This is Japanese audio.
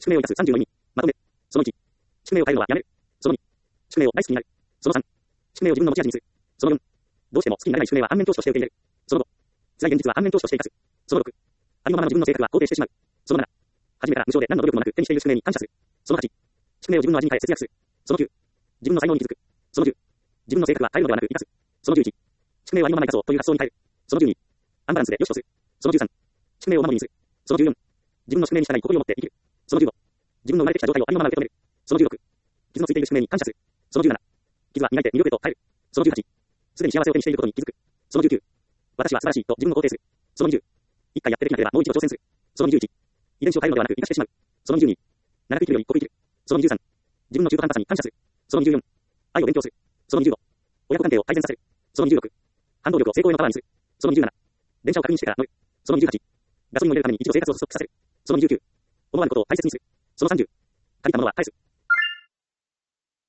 宿命を生かす30の意味。まとめ。その1。宿命を変えるのはやめる。その2。宿命を大好きになる。その3。宿命を自分の持ち味にする。その4。どうしても好きになれない宿命は反面教師として受け入れる。その5。辛い現実は反面教師として生かす。その6。ありのままの自分の性格は肯定してしまう。その7。初めから無償で何の努力もなく手にしている宿命に感謝する。その8。宿命を自分の味に変え節約する。その9。自分の才能に気づく。その10。自分の性格は変えるのではなく生かす。その11。宿命をありのまま生かそうという発想に変える。その12。アンバランスで良しとする。その13。宿命をお守りにする。その14。自分の宿命に従い誇りを持って生きる。その15。自分の生まれてきた状態をありのまま受け止める。その16。傷のついている宿命に感謝する。その17。傷は磨いて魅力へと変える。その18。すでに幸せを手にしていることに気づく。その19。私は素晴らしいと自分を肯定する。その20。一回やってできなければもう一度挑戦する。その21。遺伝子を変えるのではなく生かしてしまう。その22。長く生きるより濃く生きる。その23。自分の中途半端さに感謝する。その24。愛を勉強する。その25。親子関係を改善させる。その26。反動力を成功へのパワーにする。その27。電車を確認してから乗る。その28。ガソリンを入れるために一度生活をストップさせる。その29。思わぬことを大切にする。その30。借りたものは返す。